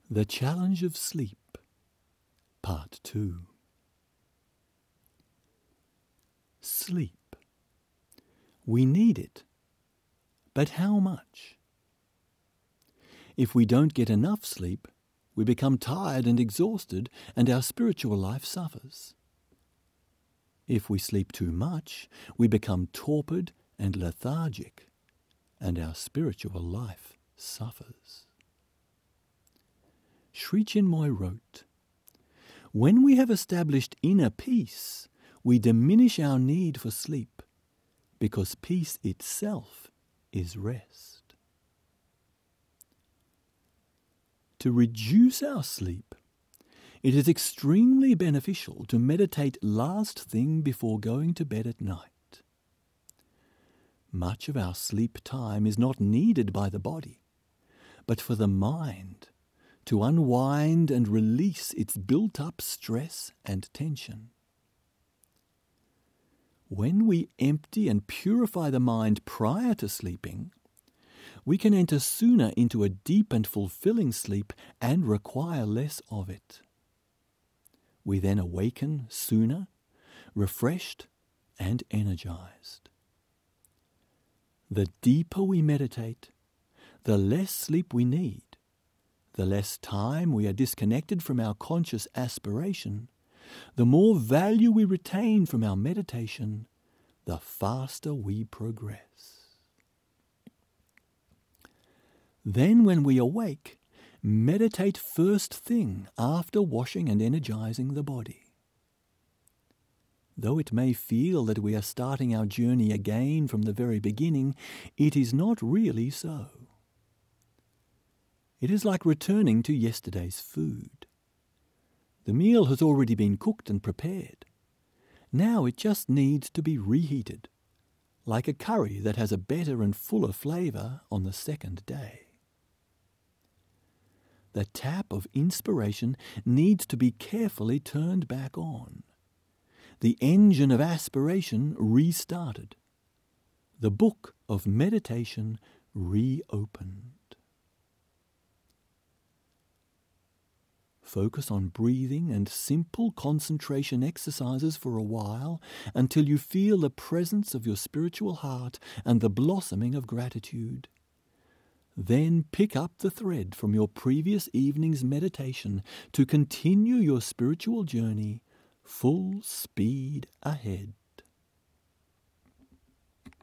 The Challenge of Sleep, Part 2. Sleep. We need it, but how much? If we don't get enough sleep, we become tired and exhausted, and our spiritual life suffers. If we sleep too much, we become torpid and lethargic, and our spiritual life suffers. Sri Chinmoy wrote, "When we have established inner peace, we diminish our need for sleep, because peace itself is rest." To reduce our sleep, it is extremely beneficial to meditate last thing before going to bed at night. Much of our sleep time is not needed by the body, but for the mind to unwind and release its built-up stress and tension. When we empty and purify the mind prior to sleeping, we can enter sooner into a deep and fulfilling sleep and require less of it. We then awaken sooner, refreshed and energized. The deeper we meditate, the less sleep we need, the less time we are disconnected from our conscious aspiration, the more value we retain from our meditation, the faster we progress. Then when we awake, meditate first thing after washing and energizing the body. Though it may feel that we are starting our journey again from the very beginning, it is not really so. It is like returning to yesterday's food. The meal has already been cooked and prepared. Now it just needs to be reheated, like a curry that has a better and fuller flavour on the second day. The tap of inspiration needs to be carefully turned back on. The engine of aspiration restarted. The book of meditation reopened. Focus on breathing and simple concentration exercises for a while until you feel the presence of your spiritual heart and the blossoming of gratitude. Then pick up the thread from your previous evening's meditation to continue your spiritual journey full speed ahead.